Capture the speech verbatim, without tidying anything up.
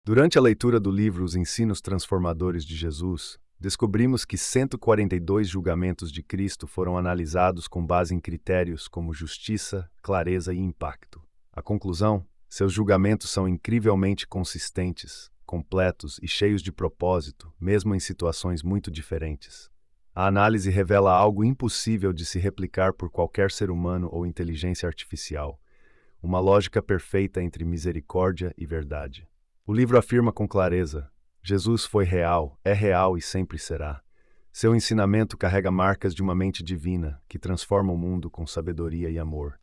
Durante a leitura do livro Os Ensinos Transformadores de Jesus, descobrimos que cento e quarenta e dois julgamentos de Cristo foram analisados com base em critérios como justiça, clareza e impacto. A conclusão? Seus julgamentos são incrivelmente consistentes, completos e cheios de propósito, mesmo em situações muito diferentes. A análise revela algo impossível de se replicar por qualquer ser humano ou inteligência artificial, uma lógica perfeita entre misericórdia e verdade. O livro afirma com clareza: Jesus foi real, é real e sempre será. Seu ensinamento carrega marcas de uma mente divina que transforma o mundo com sabedoria e amor.